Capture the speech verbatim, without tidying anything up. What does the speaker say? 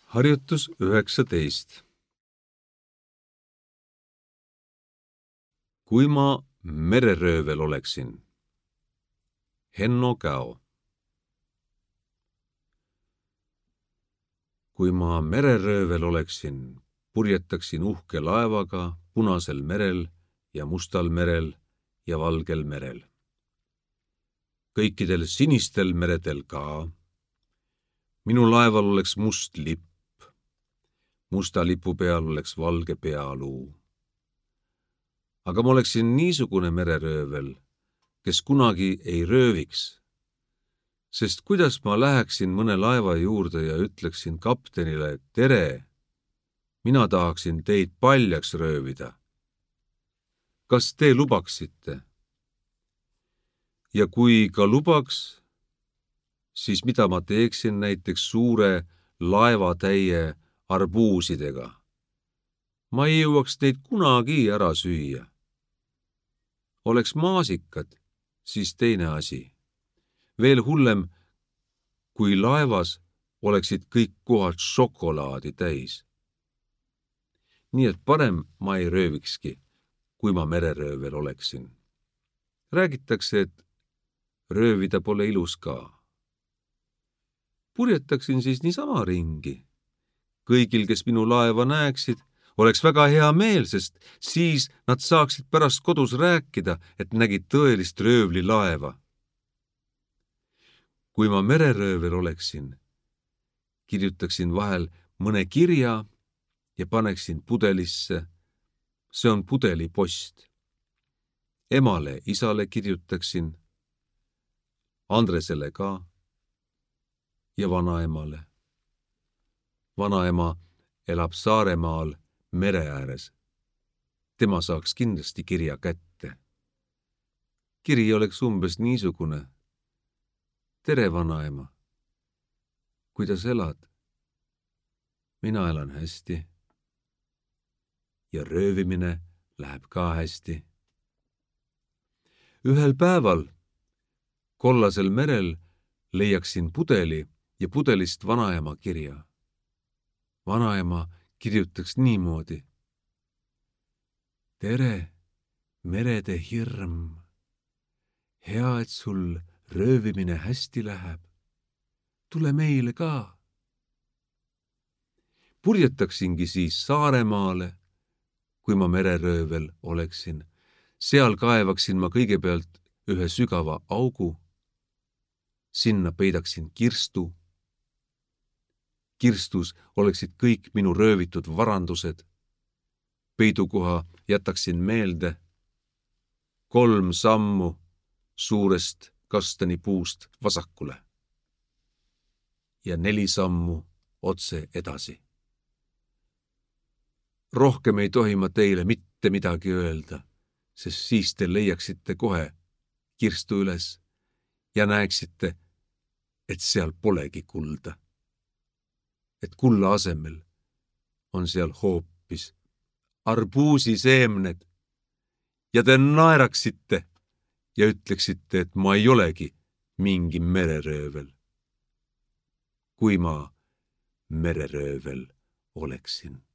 Harjutus üheksateist. Kui ma mereröövel oleksin. Henno Käo. Kui ma mereröövel oleksin, purjetaksin uhke laevaga Punasel merel ja Mustal merel ja Valgel merel. Kõikidel sinistel meredel ka. Minu laeval oleks must lipp. Musta lipu peal oleks valge pealuu. Aga ma oleksin niisugune mereröövel, kes kunagi ei rööviks. Sest kuidas ma läheksin mõne laeva juurde ja ütleksin kaptenile, tere, mina tahaksin teid paljaks röövida. Kas te lubaksite? Ja kui ka lubaks, siis mida ma teeksin näiteks suure laevatäie arbuusidega? Ma ei jõuaks neid kunagi ära süüa. Oleks maasikad, siis teine asi. Veel hullem, kui laevas oleksid kõik kohad šokolaadi täis. Nii et parem ma ei röövikski, kui ma mereröövel oleksin. Räägitakse, et röövida pole ilus ka. Purjetaksin siis niisama ringi. Kõigil, kes minu laeva näeksid, oleks väga hea meel, sest siis nad saaksid pärast kodus rääkida, et nägid tõelist röövli laeva. Kui ma mereröövel oleksin, kirjutaksin vahel mõne kirja ja paneksin pudelisse. See on pudelipost. Emale, isale kirjutaksin, Andresele ka ja vanaemale. Vanaema elab Saaremaal mere ääres. Tema saaks kindlasti kirja kätte. Kiri oleks umbes niisugune. Tere, vanaema. Kuidas elad? Mina elan hästi. Ja röövimine läheb ka hästi. Ühel päeval kollasel merel leiaksin pudeli ja pudelist vanaema kirja. Vanaema kirjutaks niimoodi. Tere, merede hirm. Hea, et sul röövimine hästi läheb. Tule meile ka. Purjetaksingi siis Saaremaale, kui ma mereröövel oleksin. Seal kaevaksin ma kõigepealt ühe sügava augu. Sinna peidaksin kirstu. Kirstus oleksid kõik minu röövitud varandused. Peidukoha jätaksin meelde. Kolm sammu suurest kastanipuust vasakule. Ja neli sammu otse edasi. Rohkem ei tohi ma teile mitte midagi öelda, sest siis te leiaksite kohe kirstu üles ja näeksite, et seal polegi kulda. Et kulla asemel on seal hoopis arbuusiseemned ja te naeraksite ja ütleksite, et ma ei olegi mingi mereröövel, kui ma mereröövel oleksin.